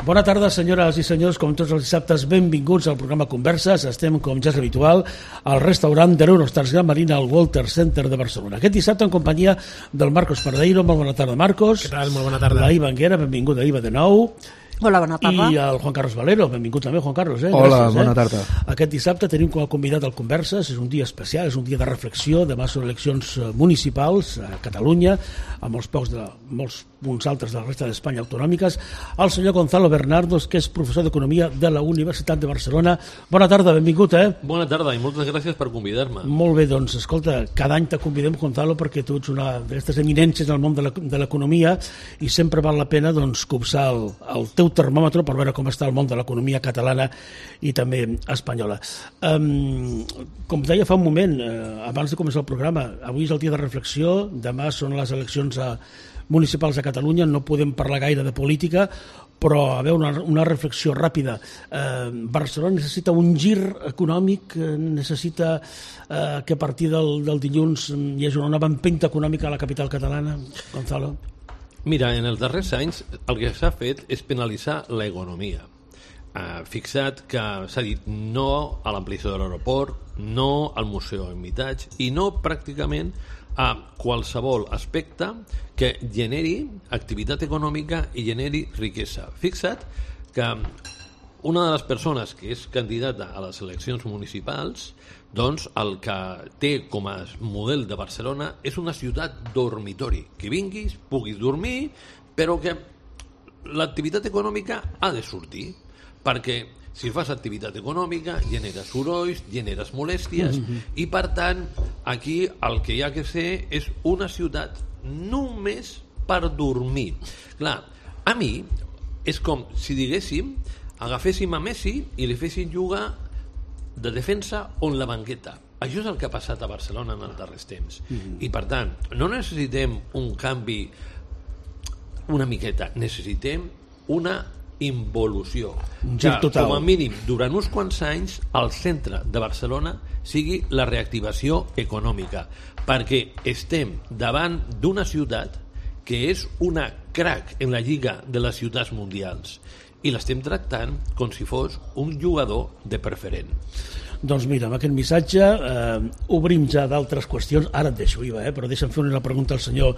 Bona tarda, senyores i senyors, com tots els dissabtes, benvinguts al programa Converses. Estem, com ja és habitual, al restaurant de l'Eurostars Gran Marina al Walter Center de Barcelona. Aquest dissabte en companyia del Marcos Pardeiro. Molt bona tarda, Marcos. Què tal? Molt bona tarda. La Iva Anguera, benvinguda, Iva, de nou. Hola, bona tarda. I el Juan Carlos Valero, benvingut també, Juan Carlos. Hola, gràcies, bona tarda. Aquest dissabte tenim com a convidat al Converses, és un dia especial, és un dia de reflexió, demà són eleccions municipals a Catalunya, amb molts punts altres de la resta d'Espanya autonòmiques, el senyor Gonzalo Bernardos, que és professor d'Economia de la Universitat de Barcelona. Bona tarda, benvingut, Bona tarda i moltes gràcies per convidar-me. Molt bé, doncs, escolta, cada any te convidem, Gonzalo, perquè tu ets una d'aquestes eminències en el món de l'economia i sempre val la pena, doncs, copsar el teu termòmetre per veure com està el món de l'economia catalana i també espanyola. Com deia fa un moment, abans de començar el programa, avui és el dia de reflexió, demà són les eleccions municipals a Catalunya, no podem parlar gaire de política, però a veure, una reflexió ràpida. Barcelona necessita un gir econòmic, necessita que a partir del dilluns hi hagi una nova empenta econòmica a la capital catalana, Gonzalo? Mira, en els darrers anys el que s'ha fet és penalitzar l'economia. Fixa't que s'ha dit no a l'ampliació de l'aeroport, no al Museu Hermitage i no pràcticament a qualsevol aspecte que generi activitat econòmica i generi riquesa. Fixa't que una de les persones que és candidata a les eleccions municipals, doncs el que té com a model de Barcelona és una ciutat dormitori, que vinguis, puguis dormir, però que l'activitat econòmica ha de sortir, perquè si fas activitat econòmica generes sorolls, generes molèsties i per tant aquí el que hi ha que ser és una ciutat només per dormir. Clar, a mi és com si diguéssim agaféssim a Messi i li féssim jugar de defensa on la banqueta. Això és el que ha passat a Barcelona en els darrers temps. I per tant, no necessitem un canvi una miqueta, necessitem una involució. Que, com a mínim, durant uns quants anys, el centre de Barcelona sigui la reactivació econòmica, perquè estem davant d'una ciutat que és una crack en la lliga de les ciutats mundials i l'estem tractant com si fos un jugador de preferent. Doncs mira, amb aquest missatge obrim ja d'altres qüestions. Ara et deixo, Iva, però deixa'm fer una pregunta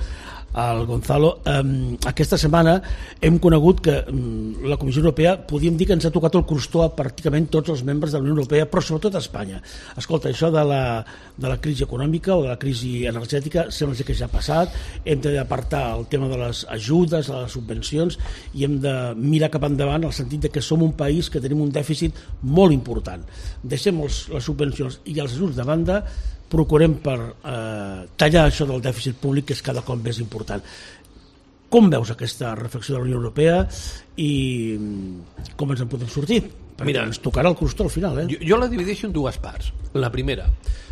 al Gonzalo. Aquesta setmana hem conegut que la Comissió Europea, podríem dir que ens ha tocat el crostó a pràcticament tots els membres de la Unió Europea, però sobretot a Espanya. Escolta, això de la crisi econòmica o de la crisi energètica sembla que ja ha passat, hem d'apartar el tema de les ajudes, de les subvencions, i hem de mirar cap endavant en el sentit que som un país que tenim un dèficit molt important. Deixem les subvencions i els ajuts de banda, procurem per tallar això del dèficit públic, que és cada cop més important. Com veus aquesta reflexió de la Unió Europea i com ens en podem sortir? Perquè mira, ens tocarà el crostó al final. Jo la divideixo en dues parts. La primera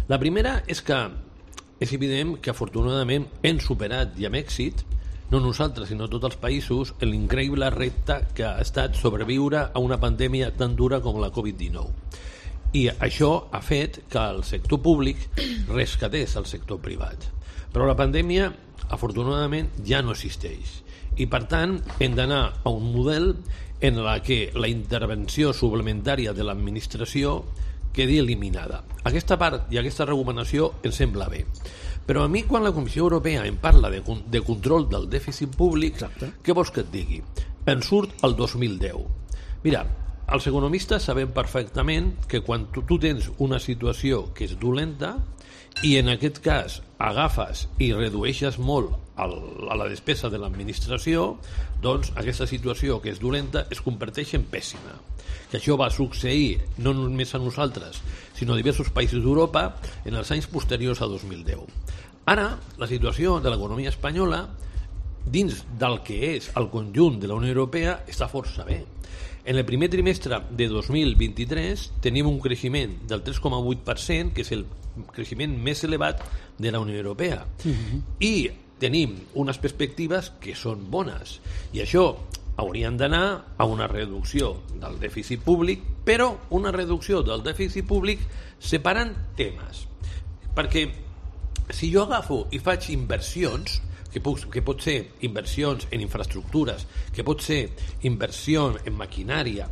és que és evident que afortunadament hem superat i amb èxit, no nosaltres sinó tots els països, l'increïble repte que ha estat sobreviure a una pandèmia tan dura com la Covid-19. I això ha fet que el sector públic rescatés el sector privat. Però la pandèmia, afortunadament, ja no existeix. I, per tant, hem d'anar a un model en què la intervenció suplementària de l'administració quedi eliminada. Aquesta part i aquesta recomanació em sembla bé. Però a mi, quan la Comissió Europea em parla de control del dèficit públic, què vols que et digui? Em surt el 2010. Mira, els economistes sabem perfectament que quan tu tens una situació que és dolenta i en aquest cas agafes i redueixes molt a la despesa de l'administració, doncs aquesta situació que és dolenta es converteix en pèssima. Que això va succeir no només a nosaltres, sinó a diversos països d'Europa en els anys posteriors a 2010. Ara, la situació de l'economia espanyola dins del que és el conjunt de la Unió Europea està força bé. En el primer trimestre de 2023 tenim un creixement del 3,8%, que és el creixement més elevat de la Unió Europea. I tenim unes perspectives que són bones. I això haurien d'anar a una reducció del dèficit públic, però una reducció del dèficit públic separant temes. Perquè si jo agafo i faig inversions, que pot ser inversions en infraestructures, que pot ser inversió en maquinària,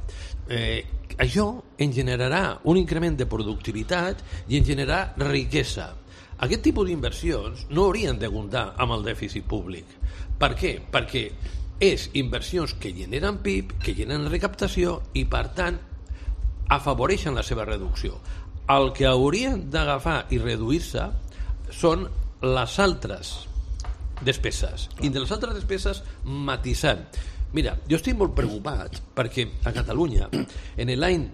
això en generarà un increment de productivitat i en generarà riquesa. Aquest tipus d'inversions no haurien de comptar amb el dèficit públic. Per què? Perquè és inversions que generen PIB, que generen recaptació i, per tant, afavoreixen la seva reducció. El que haurien d'agafar i reduir-se són les altres despeses. I de les altres despeses matisant. Mira, jo estic molt preocupat perquè a Catalunya, en l'any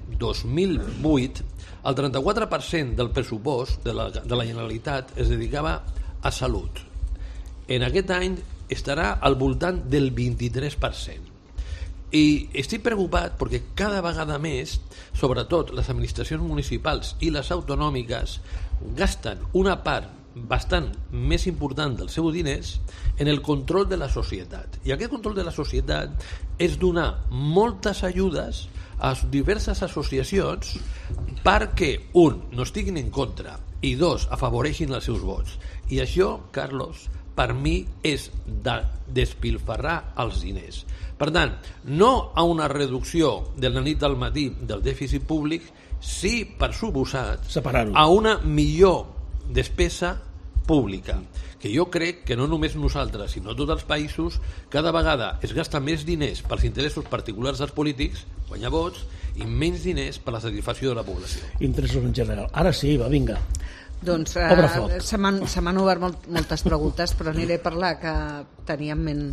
2008, el 34% del pressupost de la Generalitat es dedicava a salut. En aquest any estarà al voltant del 23%. I estic preocupat perquè cada vegada més, sobretot les administracions municipals i les autonòmiques, gasten una part bastant més important dels seus diners en el control de la societat. I aquest control de la societat és donar moltes ajudes a diverses associacions perquè, un, no estiguin en contra i, dos, afavoreixin els seus vots. I això, Carlos, per mi és despilfarrar els diners. Per tant, no a una reducció de la nit al matí del dèficit públic, sí, per suposat, a una millor despesa pública, que jo crec que no només nosaltres, sinó tots els països, cada vegada es gasta més diners pels interessos particulars dels polítics, guanyar vots, i menys diners per la satisfacció de la població. Interessos en general. Ara sí, va, vinga. Doncs se m'han obert moltes preguntes, però aniré per la que tenia en ment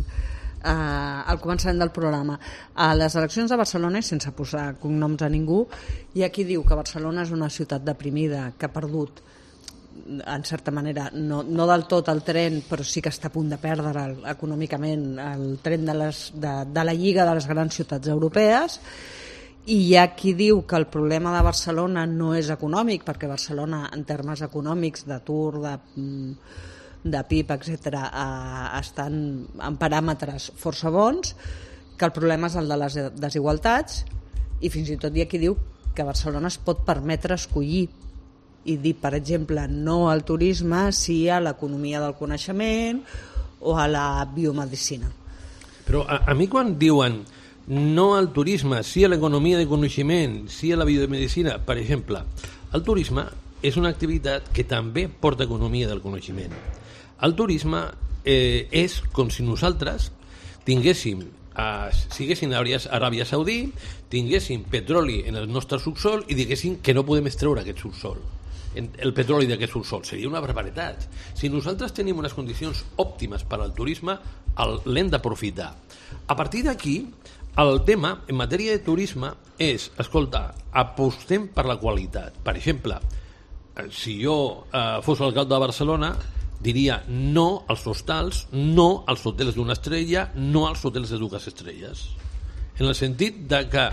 al començament del programa. A les eleccions de Barcelona, sense posar cognoms a ningú, hi ha qui diu que Barcelona és una ciutat deprimida, que ha perdut, en certa manera, no del tot el tren, però sí que està a punt de perdre econòmicament el tren de la lliga de les grans ciutats europees. I hi ha qui diu que el problema de Barcelona no és econòmic, perquè Barcelona, en termes econòmics, d'atur, de PIB, etc., estan en paràmetres força bons, que el problema és el de les desigualtats, i fins i tot hi ha qui diu que Barcelona es pot permetre escollir i dir, per exemple, no al turisme, sí a l'economia del coneixement o a la biomedicina. Però a mi quan diuen no al turisme, sí a l'economia de coneixement, sí a la biomedicina, per exemple, el turisme és una activitat que també porta economia del coneixement. El turisme és com si nosaltres tinguéssim, siguéssim a Aràbia Saudí, tinguéssim petroli en el nostre subsol i diguéssim que no podem extreure aquest subsol. El petroli d'aquest subsol seria una barbaritat. Si nosaltres tenim unes condicions òptimes per al turisme, l'hem d'aprofitar. A partir d'aquí, el tema en matèria de turisme és, escolta, apostem per la qualitat. Per exemple, si jo fos alcalde de Barcelona, diria no als hostals, no als hotels d'una estrella, no als hotels de dues estrelles. En el sentit de que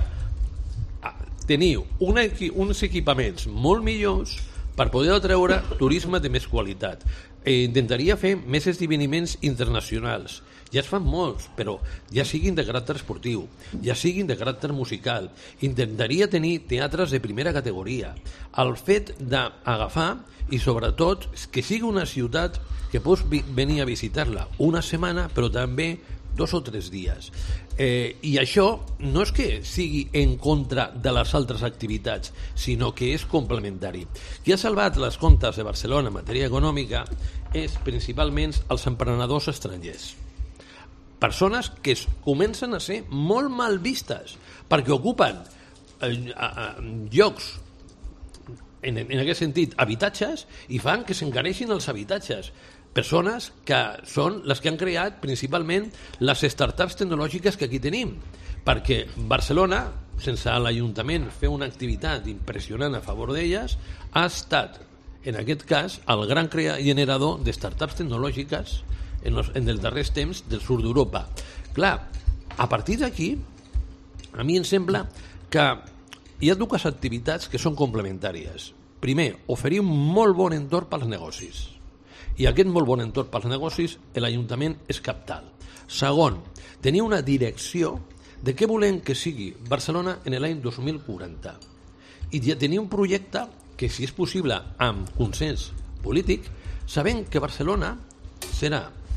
teniu uns equipaments molt millors per poder atreure turisme de més qualitat. Intentaria fer més esdeveniments internacionals. Ja es fan molts, però ja siguin de caràcter esportiu, ja siguin de caràcter musical. Intentaria tenir teatres de primera categoria. El fet d'agafar, i sobretot que sigui una ciutat que pots venir a visitar-la una setmana, però també 2 o 3 dies. I això no és que sigui en contra de les altres activitats, sinó que és complementari. Qui ha salvat les comptes de Barcelona en matèria econòmica és principalment els emprenedors estrangers. Persones que comencen a ser molt mal vistes perquè ocupen llocs, en aquest sentit, habitatges, i fan que s'encareixin els habitatges. Persones que són les que han creat principalment les startups tecnològiques que aquí tenim, perquè Barcelona, sense l'Ajuntament fer una activitat impressionant a favor d'elles, ha estat, en aquest cas, el gran generador de startups tecnològiques en els darrers temps del sud d'Europa. Clar, a partir d'aquí, a mi em sembla que hi ha 2 activitats que són complementàries. Primer, oferir un molt bon entorn pels negocis. I aquest molt bon entorn pels negocis, l'Ajuntament és cabdal. Segon, tenir una direcció de què volem que sigui Barcelona en l'any 2040. I tenir un projecte que, si és possible, amb consens polític, sabent que Barcelona serà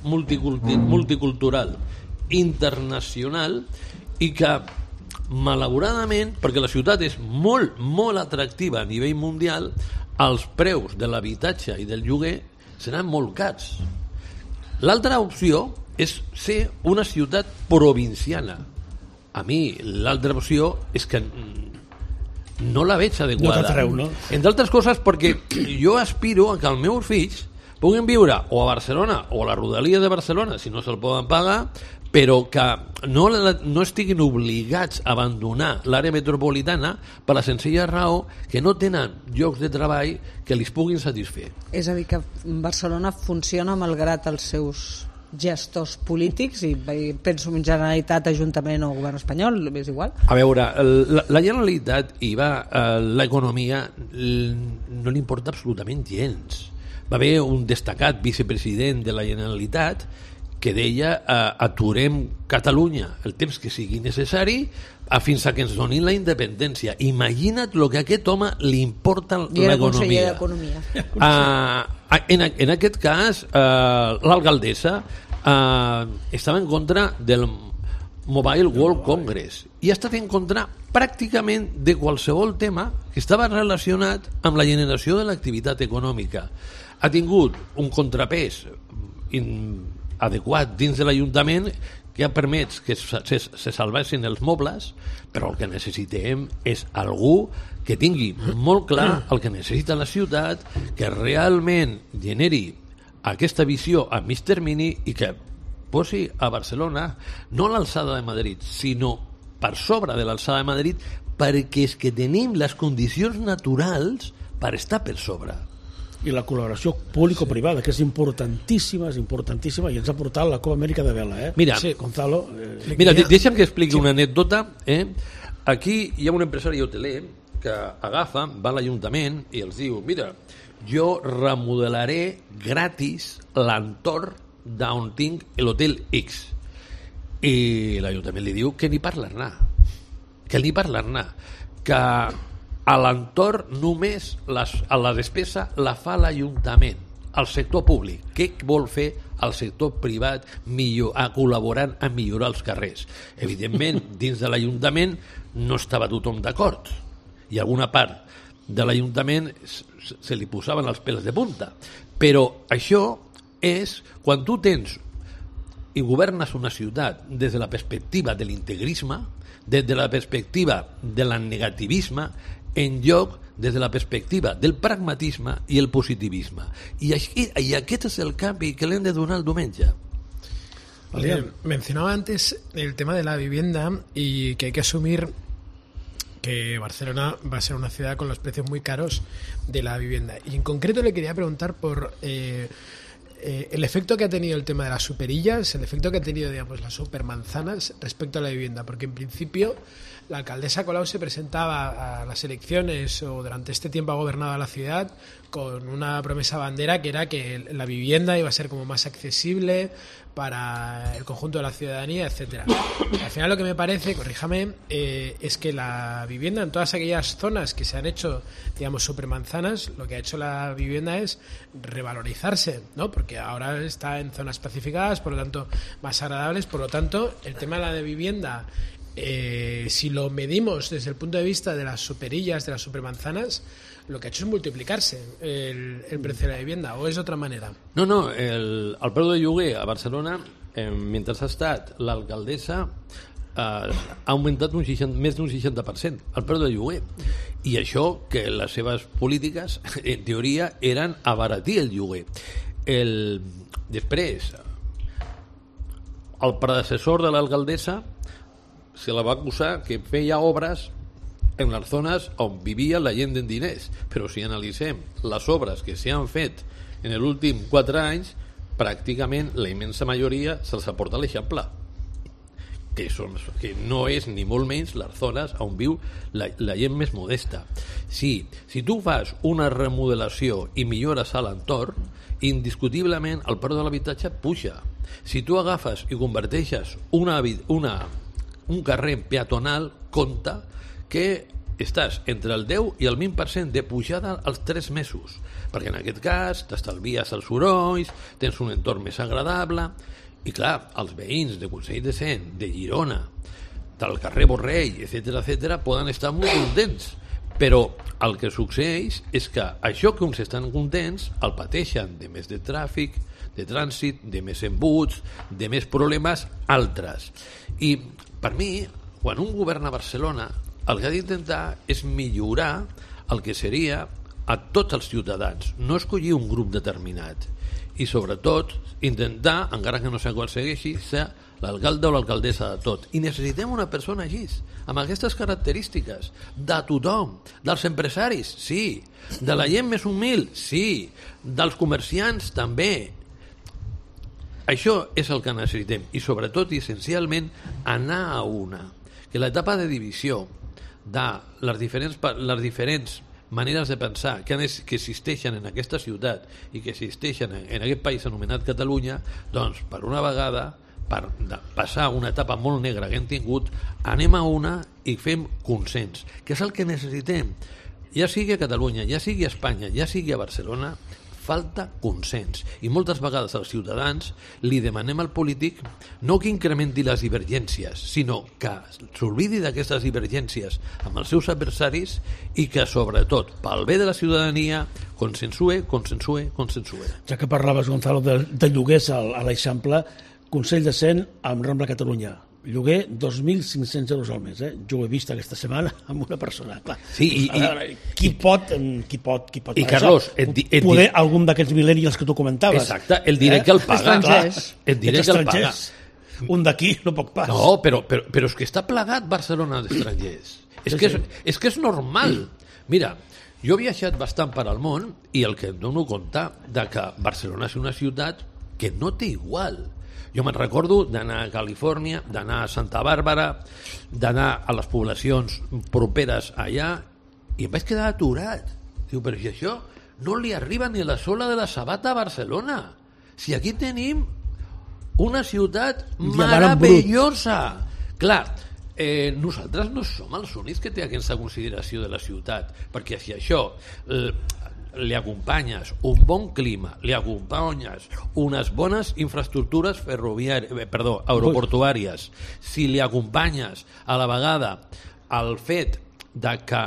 multicultural internacional i que malauradament, perquè la ciutat és molt, molt atractiva a nivell mundial, els preus de l'habitatge i del lloguer seran molt cars. L'altra opció és ser una ciutat provinciana. A mi l'altra opció és que no la veig adequada. No t'atreu, no? Entre altres coses perquè jo aspiro a que els meus fills puguin viure o a Barcelona o a la rodalia de Barcelona, si no se'l poden pagar, però que no estiguin obligats a abandonar l'àrea metropolitana per la senzilla raó que no tenen llocs de treball que li puguin satisfer. És a dir, que Barcelona funciona malgrat els seus gestors polítics, i penso en Generalitat, Ajuntament o Govern espanyol, és igual? A veure, la Generalitat i l'economia no li importa absolutament gens. Va haver un destacat vicepresident de la Generalitat que deia aturem Catalunya el temps que sigui necessari fins a que ens donin la independència. Imagina't el que a aquest home li importa l'economia. En aquest cas, l'alcaldessa estava en contra del Mobile World Congress i ha estat en contra pràcticament de qualsevol tema que estava relacionat amb la generació de l'activitat econòmica. Ha tingut un contrapès adequat dins de l'Ajuntament que ha permès que se salvessin els mobles, però el que necessitem és algú que tingui molt clar el que necessita la ciutat, que realment generi aquesta visió a mig termini i que posi a Barcelona no a l'alçada de Madrid, sinó per sobre de l'alçada de Madrid, perquè és que tenim les condicions naturals per estar per sobre. I la col·laboració público-privada, que és importantíssima, i ens ha portat la Copa Amèrica de Vela. Mira, Gonzalo, mira, deixa'm que expliqui una anècdota. Aquí hi ha un empresari hoteler que agafa, va a l'Ajuntament i els diu, mira, jo remodelaré gratis l'entorn d'on tinc l'hotel X. I l'Ajuntament li diu que ni parlar-ne, que a l'entorn només la despesa la fa l'Ajuntament, el sector públic. Què vol fer el sector privat col·laborant a millorar els carrers? Evidentment, dins de l'Ajuntament no estava tothom d'acord. I alguna part de l'Ajuntament se li posaven els pèls de punta. Però això és quan tu tens i governes una ciutat des de la perspectiva de l'integrisme, des de la perspectiva del negativisme, en lloc des de la perspectiva del pragmatisme i el positivisme. I aquest és el canvi que le hem de donar el diumenge. Mencionaba antes el tema de la vivienda y que hay que asumir que Barcelona va a ser una ciudad con los precios muy caros de la vivienda. Y en concreto le quería preguntar por el efecto que ha tenido el tema de las superillas, el efecto que ha tenido, digamos, las supermanzanas respecto a la vivienda, porque en principio la alcaldesa Colau se presentaba a las elecciones o durante este tiempo ha gobernado la ciudad con una promesa bandera que era que la vivienda iba a ser como más accesible para el conjunto de la ciudadanía, etcétera. Al final lo que me parece, corríjame, es que la vivienda en todas aquellas zonas que se han hecho, digamos, supermanzanas, lo que ha hecho la vivienda es revalorizarse, ¿no? Porque ahora está en zonas pacificadas, por lo tanto más agradables, por lo tanto el tema de la vivienda, si lo medimos desde el punto de vista de las superillas, de las supermanzanas, lo que ha hecho es multiplicarse el precio de la vivienda, o es de otra manera? No, el preu de lloguer a Barcelona, mentre ha estat l'alcaldessa, ha augmentat més d'un 60% el preu de lloguer. I això que les seves polítiques, en teoria, eren abaratir el lloguer. Després, el predecessor de l'alcaldessa se la va acusar que feia obres en les zones on vivia la gent en diners, però si analitzem les obres que s'han fet en l'últim 4 anys, pràcticament la immensa majoria se'ls aporta l'Eixample, que no és ni molt menys les zones on viu la gent més modesta. Si tu fas una remodelació i millores a l'entorn, indiscutiblement el preu de l'habitatge puja. Si tu agafes i converteixes un carrer peatonal, compta que estàs entre el 10 i el 20% de pujada als 3 mesos, perquè en aquest cas t'estalvies els sorolls, tens un entorn més agradable, i clar, els veïns de Consell de Cent, de Girona, del carrer Borrell, etc., poden estar molt contents, però el que succeeix és que això que uns estan contents el pateixen de més de tràfic, de trànsit, de més embuts, de més problemes altres. I per mi, quan un govern a Barcelona, el que ha d'intentar és millorar el que seria a tots els ciutadans, no escollir un grup determinat, i sobretot intentar, encara que no s'aconsegueixi, ser l'alcalde o l'alcaldessa de tot. I necessitem una persona així, amb aquestes característiques, de tothom, dels empresaris, sí, de la gent més humil, sí, dels comerciants també. Això és el que necessitem, i sobretot i essencialment anar a una, que l'etapa de divisió de les diferents maneres de pensar que existeixen en aquesta ciutat i que existeixen en aquest país anomenat Catalunya, doncs per una vegada, per passar una etapa molt negra que hem tingut, anem a una i fem consens, que és el que necessitem, ja sigui a Catalunya, ja sigui a Espanya, ja sigui a Barcelona. Falta consens, i moltes vegades als ciutadans li demanem al polític no que incrementi les divergències, sinó que s'oblidi d'aquestes divergències amb els seus adversaris i que sobretot pel bé de la ciutadania consensue. Ja que parlaves, Gonzalo, de lloguers a l'Eixample, Consell de Cent amb Rambla Catalunya, lloguer 2.500 euros al mes, jo ho he vist aquesta setmana amb una persona, clar. Sí, qui pot i Carlos, poder algun d'aquests millennials que tu comentaves. Exacte, el diré que el paga. El diré que el paga. Un d'aquí no poc pas. No, però és que està plagat Barcelona d'estrangers. És que és normal. Mira, jo he viatjat bastant per al món i el que em dono compte de que Barcelona és una ciutat que no té igual. Jo me'n recordo d'anar a Califòrnia, d'anar a Santa Bàrbara, d'anar a les poblacions properes allà, i em vaig quedar aturat. Diu, però si això no li arriba ni a la sola de la sabata a Barcelona. Si aquí tenim una ciutat meravellosa. Clar, nosaltres no som els únics que té aquesta consideració de la ciutat, perquè si això li acompanyes un bon clima, li acompanyes unes bones infraestructures aeroportuàries, si li acompanyes a la vegada el fet de que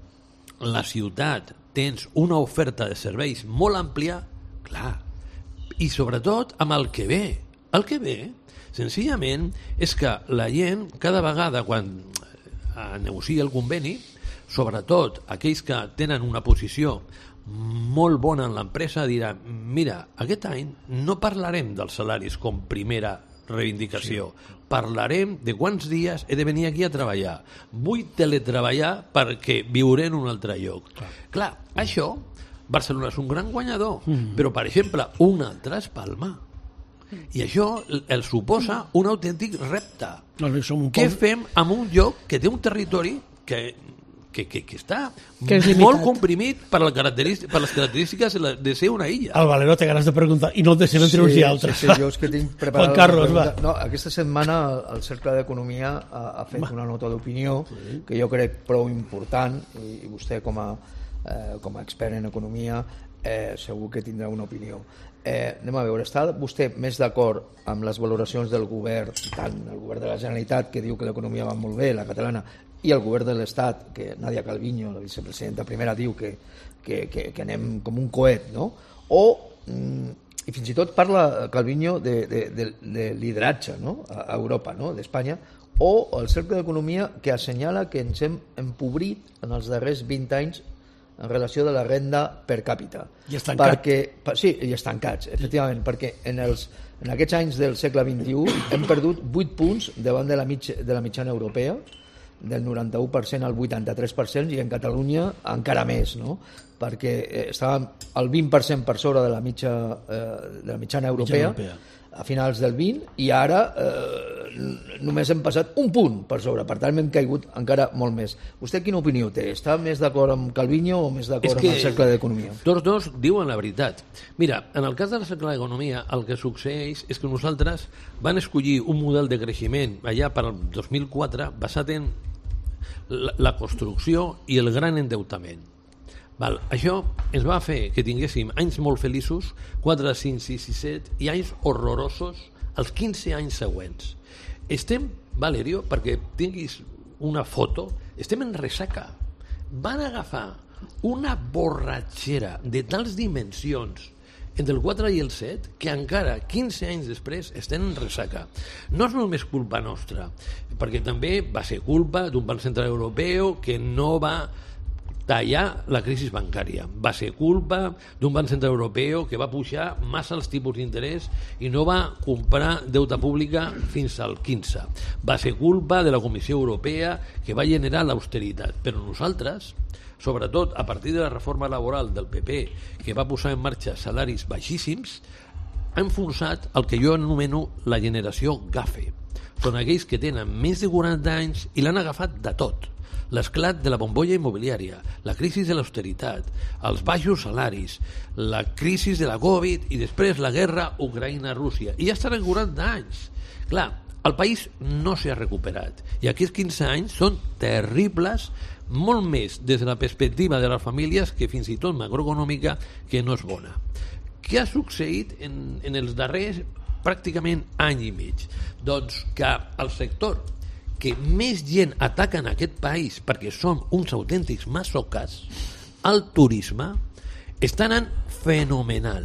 la ciutat tens una oferta de serveis molt àmplia, clar, i sobretot amb el que ve. El que ve, senzillament, és que la gent cada vegada quan negocia el conveni, sobretot aquells que tenen una posició molt bona en l'empresa, diran, mira, aquest any no parlarem dels salaris com primera reivindicació, parlarem de quants dies he de venir aquí a treballar, vull teletreballar perquè viuré en un altre lloc. Clar, això Barcelona és un gran guanyador, però per exemple un altre és Palma, i això el suposa un autèntic repte. Què fem amb un lloc que té un territori que està molt comprimit per les característiques de ser una illa. El Valero té ganes de preguntar i no el deixem entre uns i altres. Sí, jo és que tinc preparat Juan Carlos, va. No, aquesta setmana el Cercle d'Economia ha fet una nota d'opinió que jo crec prou important, i vostè com a expert en economia segur que tindrà una opinió. Anem a veure, està vostè més d'acord amb les valoracions del govern, tant el govern de la Generalitat, que diu que l'economia va molt bé, la catalana, i el govern de l'Estat, que Nadia Calviño, la vicepresidenta primera, diu que anem com un coet, no? I fins i tot parla Calviño de lideratge, no? A Europa, no? D'Espanya, o el Cercle d'Economia, que assenyala que ens hem empobrit en els darrers 20 anys en relació de la renda per càpita. I estancat. Sí, i estancats, efectivament, perquè en aquests anys del segle XXI hem perdut 8 punts davant de la mitjana europea, del 91% al 83%, i en Catalunya encara més, no? Perquè estàvem al 20% per sobre de la mitjana europea a finals del 20, i ara només hem passat un punt per sobre, per tant hem caigut encara molt més. Vostè quina opinió té? Està més d'acord amb Calviño o més d'acord amb el Cercle d'Economia? Tots dos diuen la veritat. Mira, en el cas del Cercle d'Economia el que succeeix és que nosaltres van escollir un model de creixement allà per al 2004 basat en la construcció i el gran endeutament. Val? Això ens va fer que tinguéssim anys molt feliços, 4, 5, 6 i 7, i anys horrorosos els 15 anys següents. Estem, Valerio, perquè tinguis una foto, estem en ressaca. Van agafar una borratxera de tals dimensions entre el 4 i el 7 que encara 15 anys després estem en ressaca. No és només culpa nostra, perquè també va ser culpa d'un Banc Central Europeu que no va tallar la crisi bancària. Va ser culpa d'un Banc Central Europeu que va pujar massa els tipus d'interès i no va comprar deute pública fins al 15. Va ser culpa de la Comissió Europea que va generar l'austeritat. Però nosaltres, sobretot a partir de la reforma laboral del PP, que va posar en marxa salaris baixíssims, han forçat el que jo anomeno la generació GAFE. Són aquells que tenen més de 40 anys i l'han agafat de tot. L'esclat de la bombolla immobiliària, la crisi de l'austeritat, els baixos salaris, la crisi de la Covid i després la guerra Ucraïna-Rússia. I ja estaran 40 anys. Clar, el país no s'ha recuperat. I aquests 15 anys són terribles, molt més des de la perspectiva de les famílies que fins i tot macroeconòmica, que no és bona. Què ha succeït en els darrers pràcticament any i mig? Doncs que el sector que més gent ataca en aquest país perquè són uns autèntics masoques, el turisme, està anant fenomenal.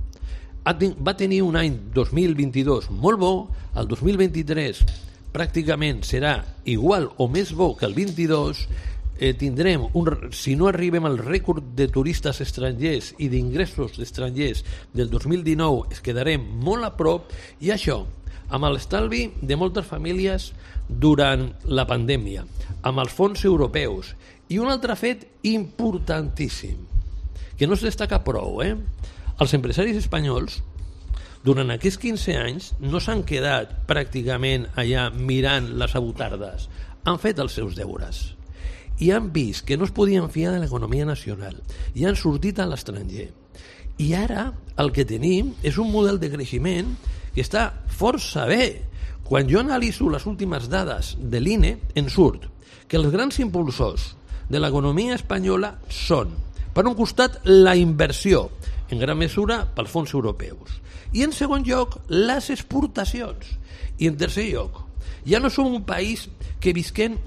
Va tenir un any 2022 molt bo, el 2023 pràcticament serà igual o més bo que el 22, tindrem, si no arribem al rècord de turistes estrangers i d'ingressos estrangers del 2019, es quedarem molt a prop, i això, amb l'estalvi de moltes famílies durant la pandèmia, amb els fons europeus, i un altre fet importantíssim, que no es destaca prou, els empresaris espanyols, durant aquests 15 anys, no s'han quedat pràcticament allà mirant les abutardes, han fet els seus deures, i han vist que no es podien fiar de l'economia nacional, i han sortit a l'estranger. I ara el que tenim és un model de creixement que està força bé. Quan jo analitzo les últimes dades de l'INE, en surt que els grans impulsors de l'economia espanyola són, per un costat, la inversió, en gran mesura pels fons europeus, i en segon lloc, les exportacions, i en tercer lloc, ja no som un país que visquem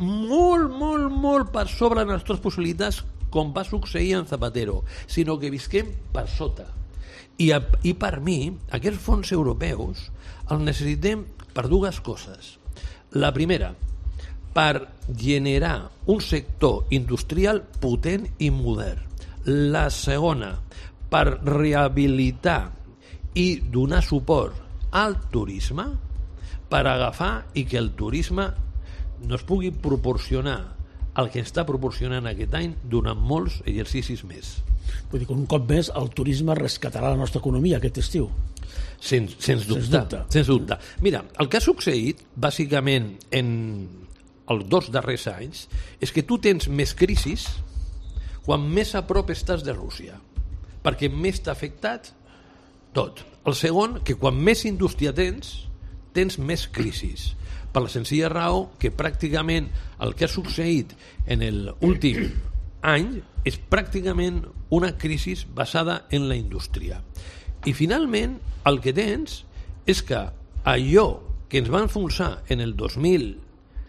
molt per sobre de les nostres possibilitats, com va succeir en Zapatero, sinó que visquem per sota. I per mi, aquests fons europeus els necessitem per dues coses. La primera, per generar un sector industrial potent i modern. La segona, per rehabilitar i donar suport al turisme, per agafar i que el turisme no es pugui proporcionar el que està proporcionant aquest any durant molts exercicis més. Vull dir que un cop més el turisme rescatarà la nostra economia aquest estiu. Sens dubte. Mira, el que ha succeït bàsicament en els 2 darrers anys és que tu tens més crisis quan més a prop estàs de Rússia, perquè més t'ha afectat tot. El segon, que quan més indústria tens més crisis, per la senzilla raó que pràcticament el que ha succeït en l'últim any és pràcticament una crisi basada en la indústria. I finalment el que tens és que allò que ens va enfonsar en el 2020,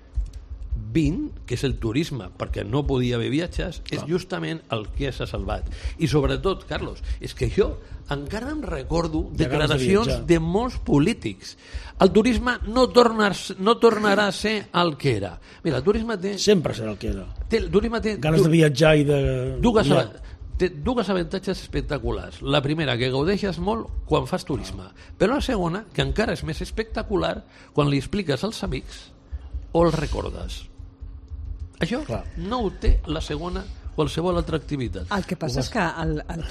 que és el turisme, perquè no podia haver viatges, és justament el que s'ha salvat. I sobretot, Carlos, és que jo encara em recordo declaracions de molts polítics. El turisme no tornarà a ser el que era. Mira, el turisme té... Sempre serà el que era. El turisme té... Ganes de viatjar i de... Té dues avantatges espectaculars. La primera, que gaudeixes molt quan fas turisme. Però la segona, que encara és més espectacular quan li expliques als amics o els recordes. Això no ho té la segona qualsevol altra activitat. El que passa és que el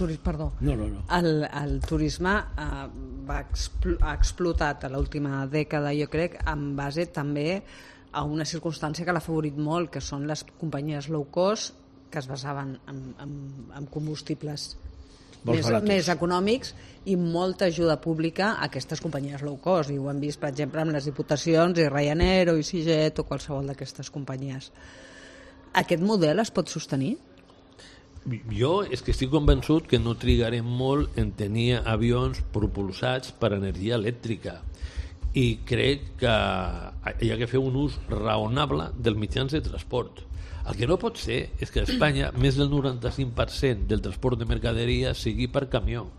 turisme ha explotat a l'última dècada, jo crec, en base també a una circumstància que l'ha favorit molt, que són les companyies low cost que es basaven en combustibles més econòmics i molta ajuda pública a aquestes companyies low cost, i ho hem vist per exemple amb les diputacions i Ryanair o EasyJet o qualsevol d'aquestes companyies. Aquest model es pot sostenir? Jo és que estic convençut que no trigarem molt en tenir avions propulsats per energia elèctrica i crec que hi ha que fer un ús raonable dels mitjans de transport. El que no pot ser és que a Espanya més del 95% del transport de mercaderia sigui per camió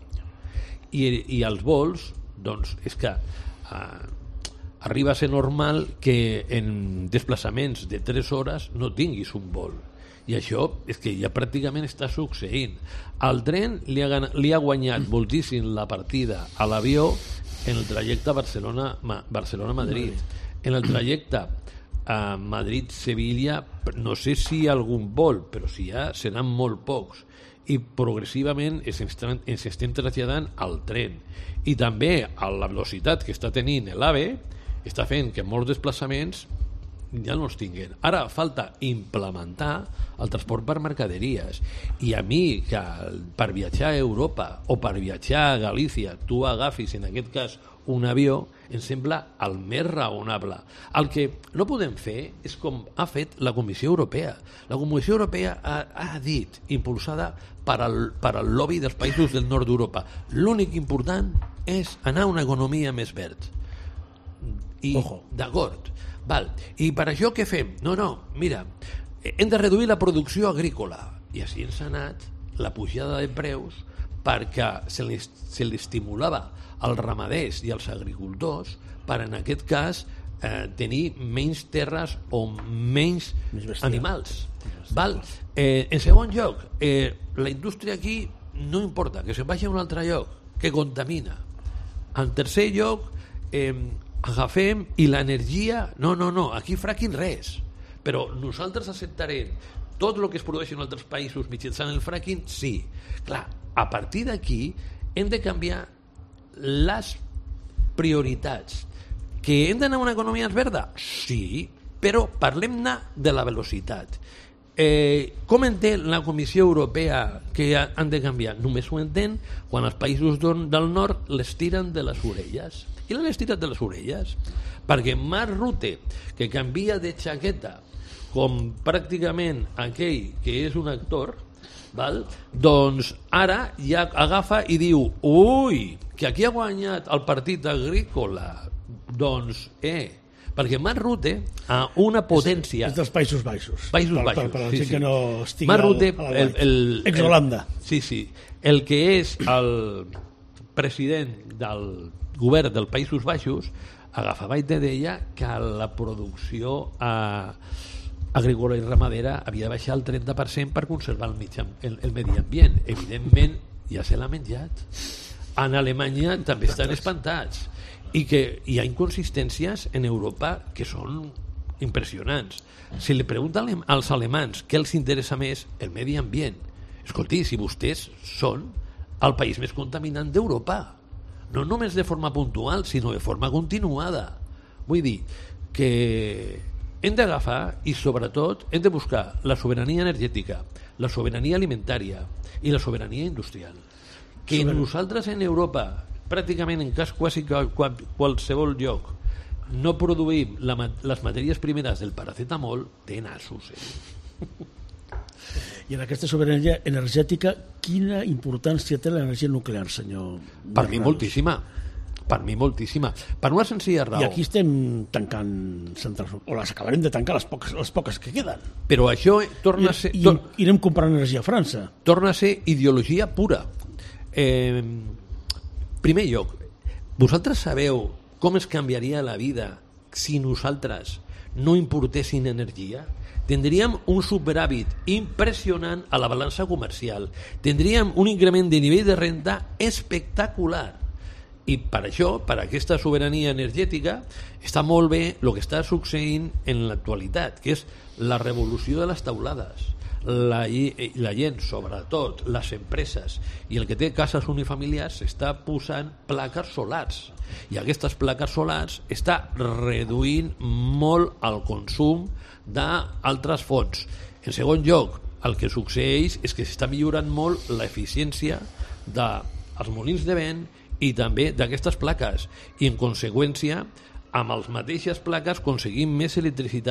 i els vols, doncs és que arriba a ser normal que en desplaçaments de 3 hores no tinguis un vol. I això és que ja pràcticament està succeint. El tren li ha guanyat moltíssim la partida a l'avió en el trajecte Barcelona-Madrid. En el trajecte a Madrid-Sevilla no sé si hi ha algun vol, però si hi ha seran molt pocs i progressivament ens estem traslladant al tren. I també a la velocitat que està tenint l'AVE està fent que molts desplaçaments ja no els tinguin. Ara falta implementar el transport per mercaderies i a mi que per viatjar a Europa o per viatjar a Galícia tu agafis en aquest cas un avió em sembla el més raonable. El que no podem fer és com ha fet la Comissió Europea. La Comissió Europea ha dit, impulsada per al lobby dels països del nord d'Europa, l'únic important és anar a una economia més verd. I d'acord. Val. I per això què fem? No, mira, hem de reduir la producció agrícola. I així ens ha anat la pujada de preus perquè se li estimulava als ramaders i als agricultors per, en aquest cas, tenir menys terres o menys animals. Val? En segon lloc, la indústria aquí no importa, que se'n vagi a un altre lloc, que contamina. En tercer lloc, agafem i l'energia no, aquí fracking res, però nosaltres acceptarem tot el que es produeix en altres països mitjançant el fracking, sí. Clar, a partir d'aquí hem de canviar les prioritats. Que hem d'anar a una economia verda? Sí, però parlem-ne de la velocitat. Com entén la Comissió Europea que han de canviar? Només ho entén quan els països del nord les tiren de les orelles. I les tiren de les orelles. Perquè Mark Rutte, que canvia de xaqueta com pràcticament aquell que és un actor, val? Doncs ara ja agafa i diu ui, que aquí ha guanyat el partit agrícola. Doncs, perquè Mark Rutte a una potència... És dels Països Baixos. Països Baixos, per la gent que no estigui Mark Rutte, a la White. Ex-Holanda. Sí. El que és el president del govern dels Països Baixos agafava i te deia que la producció agrícola i ramadera havia de baixar el 30% per conservar el medi ambient. Evidentment, ja se l'ha menjat. En Alemanya també estan espantats. I que hi ha inconsistències en Europa que són impressionants. Si li pregunten als alemans què els interessa més, el medi ambient. Escolti, si vostès són el país més contaminant d'Europa, no només de forma puntual, sinó de forma continuada. Vull dir que hem d'agafar i sobretot hem de buscar la sobirania energètica, la sobirania alimentària i la sobirania industrial. Que nosaltres en Europa, pràcticament en quasi qualsevol lloc, no produïm les matèries primeres del paracetamol, té nassos. I en aquesta sobirania energètica, quina importància té l'energia nuclear, senyor? Per mi moltíssima. Per mi moltíssima. Per una senzilla raó. I aquí estem tancant centrals, o les acabarem de tancar les poques que queden. Però això torna a ser... I irem comprant energia a França. Torna a ser ideologia pura. Primer lloc, vosaltres sabeu com es canviaria la vida si nosaltres no importéssim energia? Tindríem un superàvit impressionant a la balança comercial, tindríem un increment de nivell de renda espectacular. I per això, per aquesta sobirania energètica, està molt bé el que està succeint en l'actualitat, que és la revolució de les teulades. La gent, sobretot les empreses i el que té cases unifamiliars, està posant plaques solars, i aquestes plaques solars està reduint molt el consum d'altres fonts. En segon lloc, el que succeeix és que s'està millorant molt l'eficiència dels molins de vent i també d'aquestes plaques, i en conseqüència amb les mateixes plaques aconseguim més electricitat,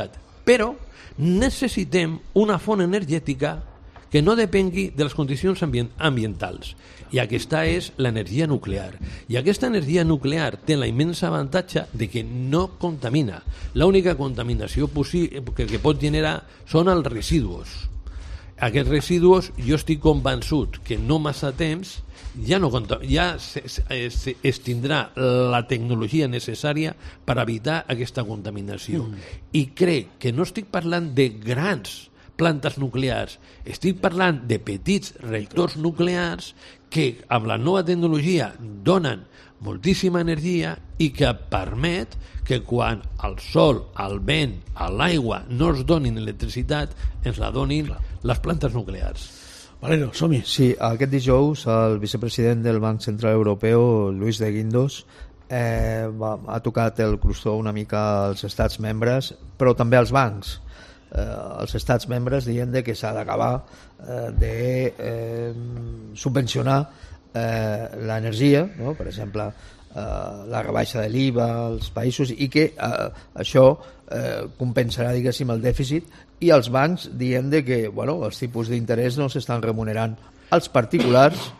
però necessitem una font energètica que no depengui de les condicions ambientals. I aquesta és l'energia nuclear. I aquesta energia nuclear té la immensa avantatge de que no contamina. L'única contaminació que pot generar són els residus. Aquests residus, jo estic convençut que no massa temps ja es tindrà la tecnologia necessària per evitar aquesta contaminació. I crec que no estic parlant de grans plantes nuclears, estic parlant de petits reactors nuclears que amb la nova tecnologia donen moltíssima energia i que permet que quan el sol, el vent, l'aigua no ens donin electricitat, ens la donin les plantes nuclears. Valero, som-hi. Sí, aquest dijous el vicepresident del Banc Central Europeu, Luis de Guindos, ha tocat el crostó una mica als estats membres, però també als bancs. Els estats membres dient que s'ha d'acabar de subvencionar l'energia, no? Per exemple la rebaixa de l'IVA als països, i que això compensarà, diguéssim, el dèficit, i els bancs dient que els tipus d'interès no s'estan remunerant als particulars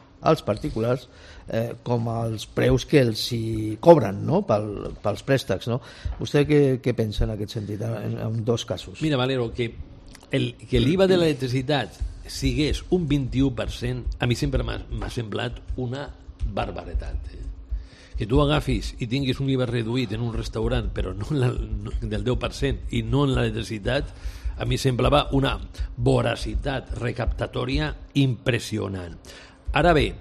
com els preus que els hi cobren, no? pels préstecs, no? Vostè què pensa en aquest sentit, en dos casos? Mira, Valero, que l'IVA de l'electricitat sigués un 21%, a mi sempre m'ha semblat una barbaritat. Que tu agafis i tinguis un IVA reduït en un restaurant, però no del 10%, i no en l'electricitat, a mi semblava una voracitat recaptatòria impressionant. Ara bé,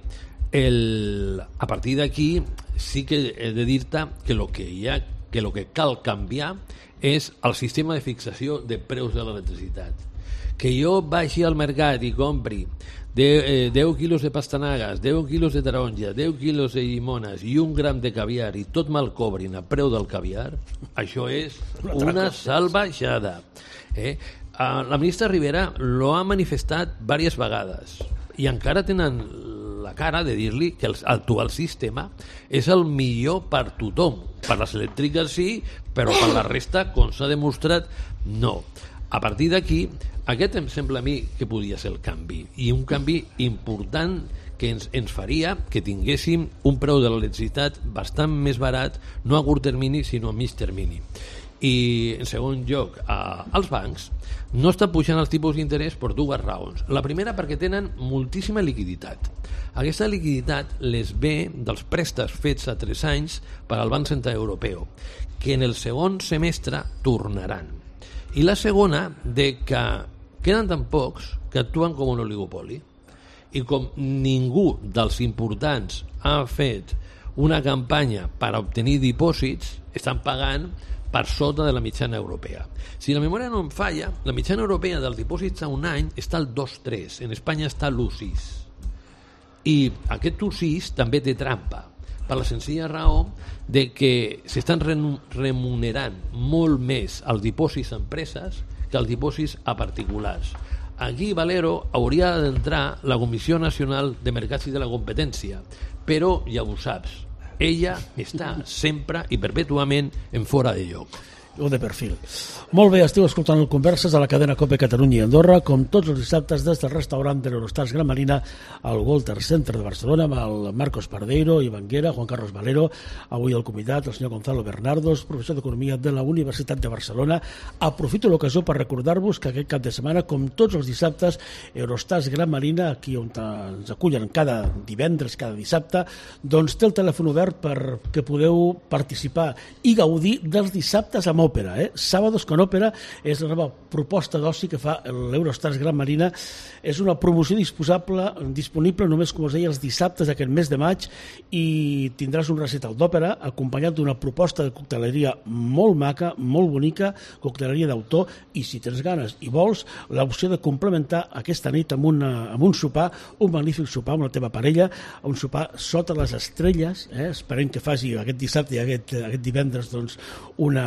a partir d'aquí sí que he de dir-te que el que cal canviar és el sistema de fixació de preus de l'electricitat. Que jo vagi al mercat i compri 10 quilos de pastanagues, 10 quilos de taronja, 10 quilos de llimones i 1 gram de caviar i tot me'l cobrin a preu del caviar, això és una salvatjada. La ministra Rivera lo ha manifestat diverses vegades i encara tenen la cara de dir-li que l'actual sistema és el millor per tothom. Per les elèctriques sí, però per la resta, com s'ha demostrat, no. A partir d'aquí, aquest em sembla a mi que podia ser el canvi, i un canvi important que ens faria que tinguéssim un preu de l'electricitat bastant més barat, no a curt termini, sinó a mig termini. I, en segon lloc, els bancs no estan pujant els tipus d'interès per dues raons. La primera, perquè tenen moltíssima liquiditat. Aquesta liquiditat les ve dels préstecs fets a 3 anys per al Banc Central Europeu, que en el segon semestre tornaran. I la segona, de que queden tan pocs que actuen com un oligopoli. I com ningú dels importants ha fet una campanya per obtenir dipòsits, estan pagant per sota de la mitjana europea. Si la memòria no em falla, la mitjana europea dels dipòsits a un any està al 2,3, en Espanya està a l'1,6. I aquest 1,6 també té trampa, per la senzilla raó de que s'estan remunerant molt més els dipòsits a empreses que els dipòsits a particulars. Aquí, Valero, hauria d'entrar la Comissió Nacional de Mercats i de la Competència, però ja ho saps, ella està sempre i perpètuament en fora de lloc. O de perfil. Molt bé, esteu escoltant el Converses a la cadena COPE Catalunya i Andorra, com tots els dissabtes des del restaurant de l'Eurostars Gran Marina al Walter Center de Barcelona, amb el Marcos Pardeiro, Ivan Guera, Juan Carlos Valero, avui el convidat, el senyor Gonzalo Bernardos, professor d'Economia de la Universitat de Barcelona. Aprofito l'ocasió per recordar-vos que aquest cap de setmana, com tots els dissabtes, Eurostars Gran Marina, aquí on ens acullen cada divendres, cada dissabte, doncs té el telèfon obert perquè podeu participar i gaudir dels dissabtes amb òpera. Sábados con òpera és la nova proposta d'oci que fa l'Eurostars Gran Marina. És una promoció disponible només, com us deia, els dissabtes d'aquest mes de maig, i tindràs un recital d'òpera acompanyat d'una proposta de cocteleria molt maca, molt bonica, cocteleria d'autor, i si tens ganes i vols, l'opció de complementar aquesta nit amb un sopar, un magnífic sopar amb la teva parella, un sopar sota les estrelles. Esperem que faci aquest dissabte i aquest divendres doncs, una molt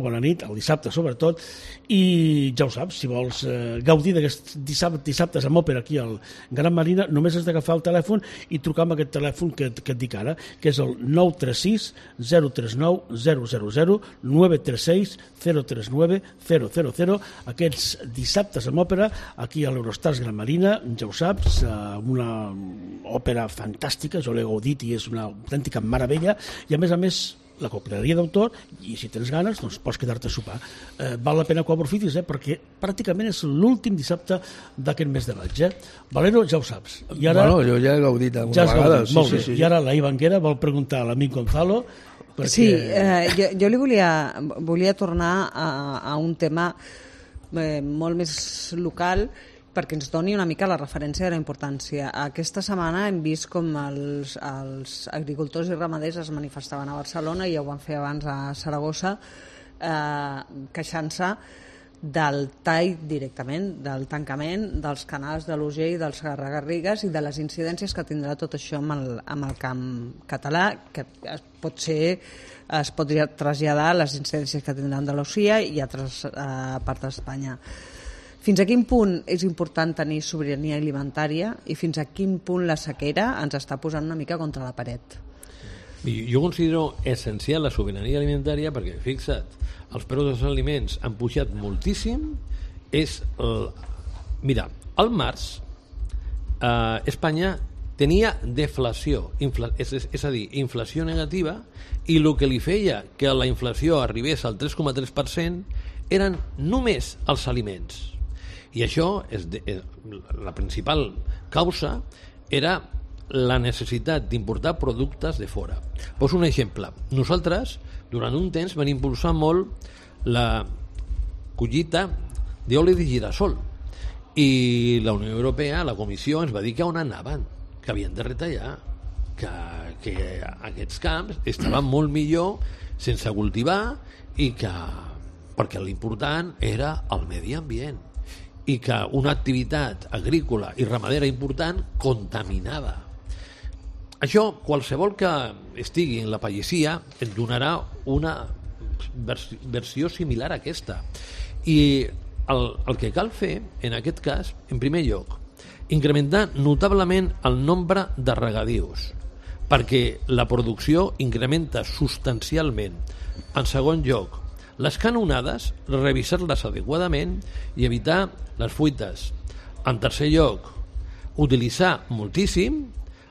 bona nit, el dissabte sobretot, i ja ho saps, si vols gaudir d'aquests dissabtes amb òpera aquí al Gran Marina, només has d'agafar el telèfon i trucar amb aquest telèfon que et dic ara, que és el 936 039 000, 936 039 000. Aquests dissabtes amb òpera aquí a l'Eurostars Gran Marina, ja ho saps, una òpera fantàstica, jo l'he gaudit i és una autèntica meravella, i a més la cocteleria d'autor, i si tens ganes doncs pots quedar-te a sopar. Val la pena que ho aprofitis, perquè pràcticament és l'últim dissabte d'aquest mes de maig. Valero, ja ho saps. I ara, bueno, jo ja he gaudit alguna vegada. Molt bé. I ara la Ivanguera vol preguntar a l'amic Gonzalo perquè... Sí, jo li volia tornar a un tema molt més local, perquè ens doni una mica la referència de la importància. Aquesta setmana hem vist com els agricultors i ramaders es manifestaven a Barcelona, i ja ho van fer abans a Saragossa, queixant-se del tall directament, del tancament dels canals de l'Urgell, dels Garrigues i de les incidències que tindrà tot això amb el camp català, que es pot traslladar a les incidències que tindrà Andalusia i altres parts d'Espanya. Fins a quin punt és important tenir sobirania alimentària i fins a quin punt la sequera ens està posant una mica contra la paret? Jo considero essencial la sobirania alimentària perquè, fixa't, els preus dels aliments han pujat moltíssim. Mira, al març Espanya tenia deflació, és a dir, inflació negativa, i el que li feia que la inflació arribés al 3,3% eren només els aliments. I això, la principal causa era la necessitat d'importar productes de fora. Poso un exemple. Nosaltres, durant un temps, vam impulsar molt la collita d'oli de girassol, i la Unió Europea, la Comissió, ens va dir que on anaven, que havien de retallar, que aquests camps estaven molt millor sense cultivar, i perquè l'important era el medi ambient, i que una activitat agrícola i ramadera important contaminava. Això, qualsevol que estigui en la pagesia et donarà una versió similar a aquesta. I el que cal fer, en aquest cas, en primer lloc, incrementar notablement el nombre de regadius, perquè la producció incrementa substancialment. En segon lloc, les canonades, revisar-les adequadament i evitar les fuites. En tercer lloc, utilitzar moltíssim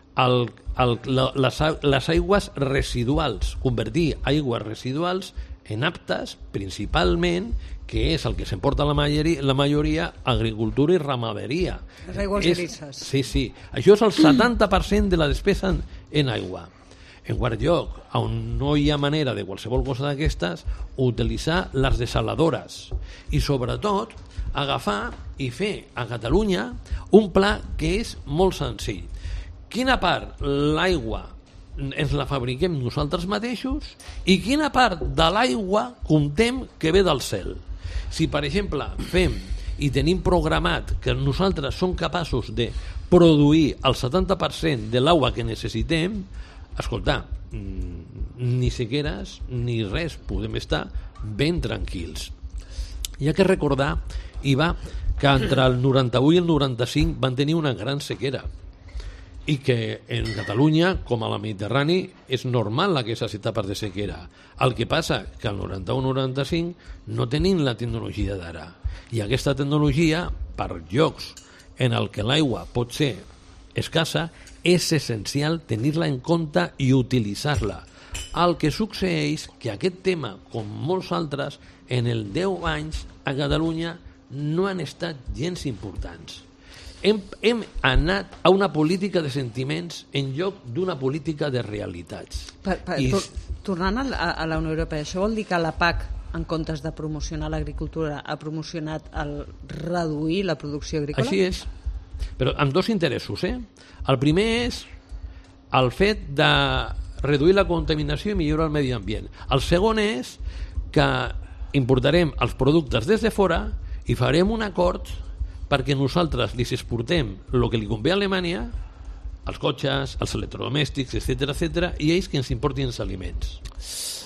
les aigües residuals, convertir aigües residuals en aptes, principalment, que és el que s'emporta la majoria, agricultura i ramaderia. Les aigües grises. Sí. Això és el 70% de la despesa en aigua. En quart lloc, on no hi ha manera de qualsevol cosa d'aquestes, utilitzar les desaladores i, sobretot, agafar i fer a Catalunya un pla que és molt senzill. Quina part l'aigua ens la fabriquem nosaltres mateixos i quina part de l'aigua comptem que ve del cel. Si, per exemple, fem i tenim programat que nosaltres som capaços de produir el 70% de l'aigua que necessitem, escolta, ni sequeres ni res, podem estar ben tranquils. Hi ha que recordar, Iva, que entre el 91 i el 95 van tenir una gran sequera i que en Catalunya, com a la Mediterrani, és normal aquestes etapes de sequera. El que passa que al 91-95 no tenim la tecnologia d'ara, i aquesta tecnologia, per llocs en el que l'aigua pot ser escassa, és essencial tenir-la en compte i utilitzar-la. El que succeeix que aquest tema, com molts altres, en el 10 anys a Catalunya no han estat gens importants. Hem anat a una política de sentiments en lloc d'una política de realitats. Tornant a la Unió Europea, això vol dir que la PAC, en comptes de promocionar l'agricultura, ha promocionat el reduir la producció agrícola? Així és, però amb dos interessos. El primer és el fet de reduir la contaminació i millorar el medi ambient. El segon és que importarem els productes des de fora i farem un acord perquè nosaltres li exportem el que li convé a Alemanya, els cotxes, els electrodomèstics, etc., i ells que ens importin els aliments.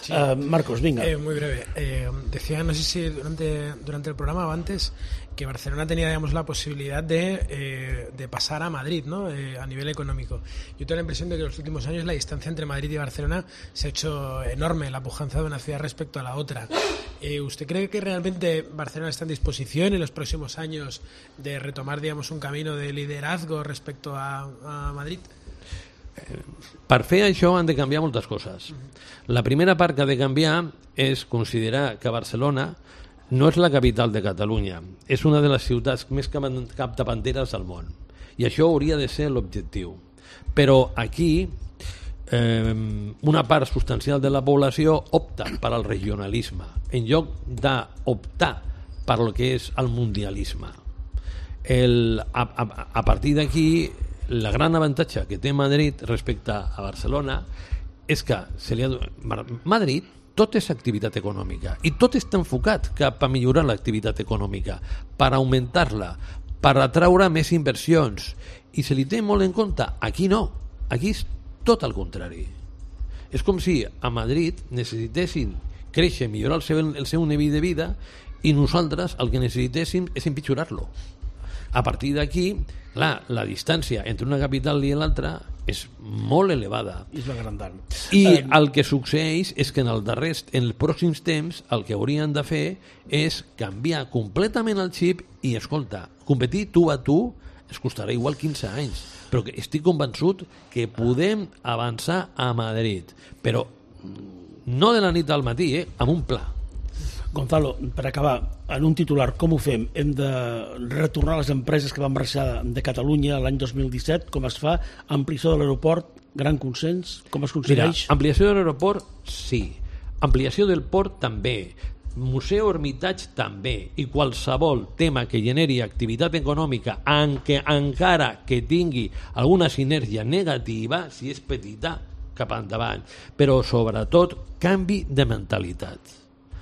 Sí. Marcos, venga. Muy breve. Decía, no sé si durante el programa o antes, que Barcelona tenía, digamos, la posibilidad de pasar a Madrid, ¿no? A nivel económico. Yo tengo la impresión de que en los últimos años la distancia entre Madrid y Barcelona se ha hecho enorme, la pujanza de una ciudad respecto a la otra. ¿Usted cree que realmente Barcelona está en disposición en los próximos años de retomar, digamos, un camino de liderazgo respecto a Madrid? Per fer això han de canviar moltes coses. La primera part que ha de canviar és considerar que Barcelona no és la capital de Catalunya, és una de les ciutats més capdavanteres del món, i això hauria de ser l'objectiu. Però aquí una part substancial de la població opta per al regionalisme en lloc d'optar per el que és el mundialisme. A partir d'aquí, la gran avantatge que té Madrid respecte a Barcelona és que Madrid tot és activitat econòmica i tot està enfocat cap a millorar l'activitat econòmica, per augmentar-la, per atraure més inversions, i se li té molt en compte. Aquí no, aquí és tot el contrari. És com si a Madrid necessitessin créixer, millorar el seu nivell de vida, i nosaltres el que necessitéssim és empitjorar-lo. A partir d'aquí, clar, la distància entre una capital i l'altra és molt elevada. I és agrandant. I el que succeeix és que en els pròxims temps el que haurien de fer és canviar completament el xip i, escolta, competir tu a tu es costarà igual 15 anys, però que estic convençut que podem avançar a Madrid, però no de la nit al matí, amb un pla. Gonzalo, per acabar, en un titular, com ho fem? Hem de retornar les empreses que van marxar de Catalunya l'any 2017? Com es fa? Ampliació de l'aeroport? Gran consens? Com es aconsegueix? Mira, ampliació de l'aeroport, sí. Ampliació del port, també. Museu Hermitage, també. I qualsevol tema que generi activitat econòmica, encara que tingui alguna sinergia negativa, si és petita, cap endavant. Però, sobretot, canvi de mentalitat.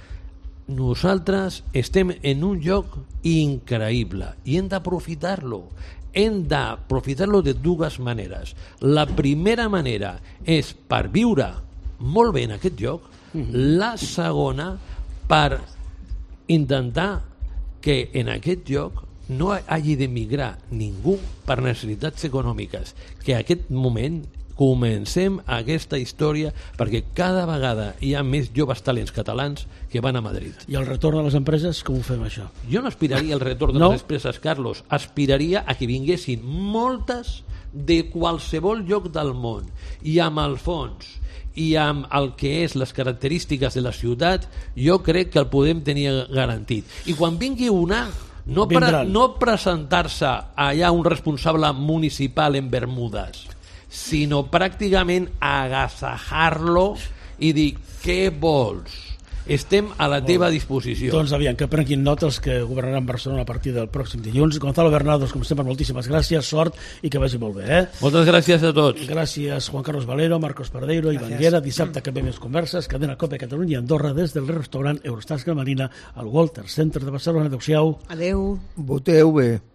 Nosaltres estem en un lloc increïble i hem d'aprofitar-lo. Hem d'aprofitar-lo de dues maneres. La primera manera és per viure molt bé en aquest lloc. La segona, per intentar que en aquest lloc no hagi d'emigrar ningú per necessitats econòmiques, que en aquest moment comencem aquesta història, perquè cada vegada hi ha més joves talents catalans que van a Madrid. I el retorn de les empreses, com ho fem, això? Jo no aspiraria al retorn de les empreses, Carlos. Aspiraria a que vinguessin moltes de qualsevol lloc del món, i amb el fons i amb el que és les característiques de la ciutat, jo crec que el podem tenir garantit. I quan vingui una, no presentar-se allà un responsable municipal en Bermudes, sinó pràcticament agasajar-lo i dir, què vols? Estem a la teva disposició. Doncs aviam, que prenguin nota els que governaran Barcelona a partir del pròxim dilluns. Gonzalo Bernados, com sempre, moltíssimes gràcies, sort i que vagi molt bé. Moltes gràcies a tots. Gràcies, Juan Carlos Valero, Marcos Pardeiro, Ivan Guera. Dissabte que ve més converses, cadena Cope Catalunya i Andorra des del restaurant Eurostasca Marina al Walter Center de Barcelona. Adéu-siau. Adéu. Voteu bé.